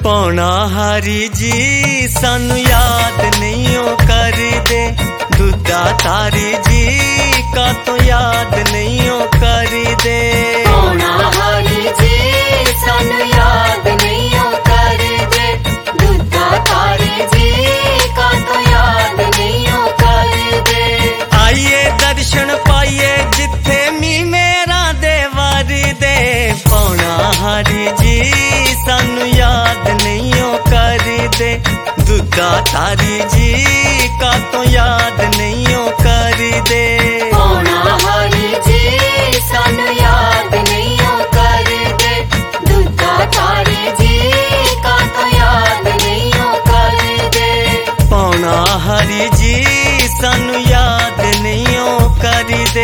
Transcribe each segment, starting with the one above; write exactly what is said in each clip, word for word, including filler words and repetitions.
पौना हरी जी सानू याद नहीं ओ कर दे, दुद्धा तारी जी का तो याद नहीं ओ कर दे। पौना हरी जी सानू याद नहीं ओ कर दे, दुद्धा तारी जी का तो याद नहीं ओ कर दे। आइए दर्शन पाइए जिथे मी मेरा देवर दे, पौना हरी जी सानू याद नहीं ओ कर दे, दुद्धा तारी जी का तो याद नहीं ओ कर दे। पौना हरी जी सानू याद नहीं ओ कर दे, दुद्धा तारी जी का तो याद नहीं ओ कर दे। पौना हरी जी सानू याद नहीं ओ कर दे।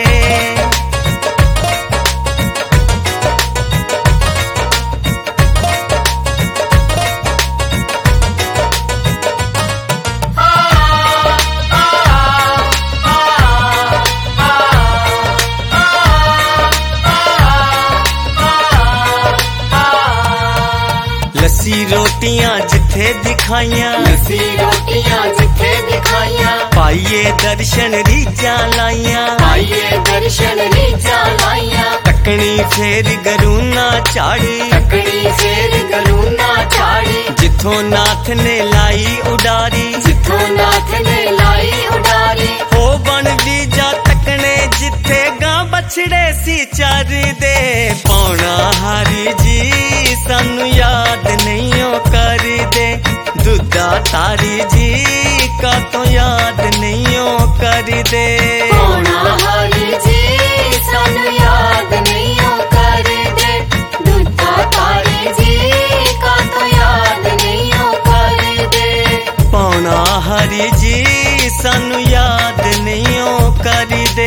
लस्सी रोटियां जिथे दिखाइया, लस्सी रोटियां जिथे दिखाइया, पाइए दर्शन रीजा लाइया, पाइए दर्शन रीजा लाइया। टकनी फेर गरूना चाड़ी, टकनी फेर गरूना चाड़ी, जिथों नाथ ने लाई उडारी, जिथों नाथ ने लाई उडारी। हो बन बीजा तकने जिथे गां बछड़े सी चर दे, पौना हरी जी सानू याद नहीं ओ कर दे, दुद्धा तारी जी का तो याद नहीं ओ कर दे। पौना हरी जी सानू याद नहीं ओ कर दे, दुद्धा तारी जी का तो याद नहीं ओ कर दे। पौना हरी जी सानू याद नहीं ओ कर दे।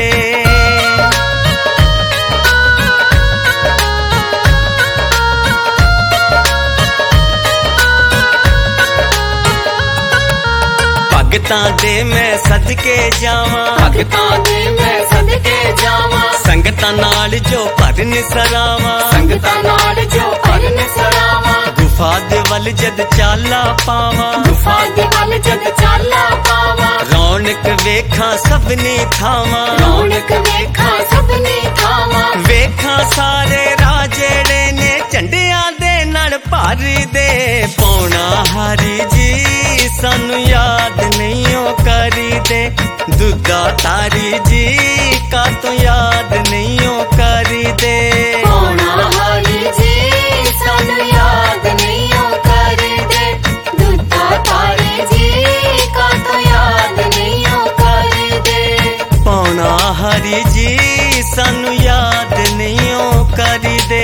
भगतां दे मैं सदके जावां, भगतां दे मैं सदके जावां, संगतां नाल जो भरन सरावां, संगतां नाल जो भरन सरावां। गुफा दे वल जद चाला पावां, गुफा दे वल जद चाला पावां। रौनक वेखां सबनी थावां, रौनक वेखां सबनी थावां। वेखां सारे राजेड़े ने झंडियां दे नाल भर दे, पौना हरी जी सानू याद नहीं ओ कर दे, दुद्धा तारी जी का तो याद नहीं ओ कर दे। पौना हरी जी सानू याद नहीं ओ कर दे, दुद्धा तारी जी का तो याद नहीं ओ कर दे। पौना हरी जी सानू याद नहीं ओ कर दे।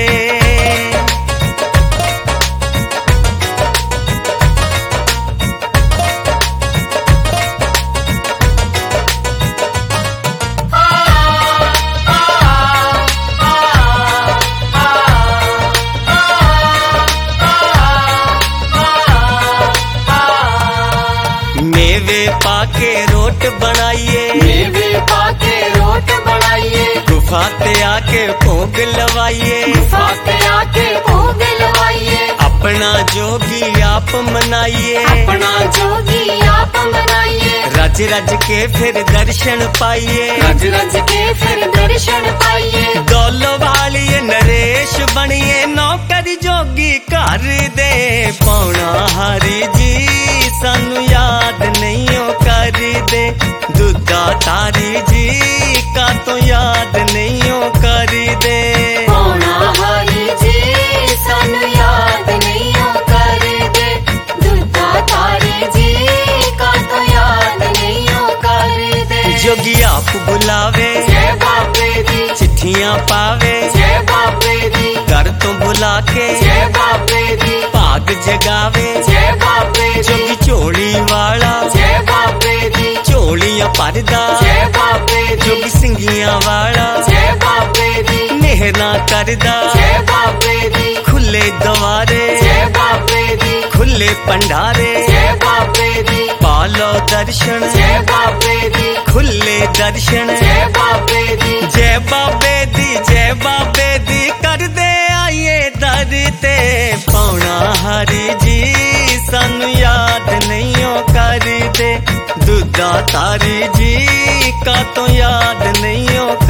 मेवे पाके रोट बनाइए, मेवे पाके रोट बनाइए, गुफा ते आके भोग लवाइए, गुफा पे आके भोग लवाइए। अपना जोगी आप मनाइए, अपना जोगी आप मनाइए, रज रज के फिर दर्शन पाइए, रज रज के फिर दर्शन पाइए। दौलो वालिए नरेश बनिए, नौकर जोगी कर दे, पौना हरी जी सानू याद नहीं ओ कर दे, दुद्धा तारी जी का तो याद नहीं ओ कर दे। पौना हरी जी सानू याद नहीं ओ कर दे, दुद्धा तारी जी का तो याद नहीं ओ कर दे। जोगी आप बुलावे, जय बाबे दी, चिट्ठियां पावे, जय बाबे दी, घर तो बुला के जय बाबे दी, भाग जगावे, जय बाबे दी, जोगी झोली वाला जय बाबे दी, झोलियां भरदा, जय बाबे दी, जोगी सिंगियां वाला जय बाबे दी, मेहना करदा, जय बाबे दी, खुले दवारे, जय बाबे दी, खुले भंडारे, जय बाबे दी, पालो दर्शन, जय बाबे दी, खुले दर्शन, जय बाबे दी, जय बाबे दी, जय बाबे दी कर दे आइए दर ते पौना हारी जी सानू याद नहीं ओ कर दे दुधा तारी जी का तो याद नहीं ओ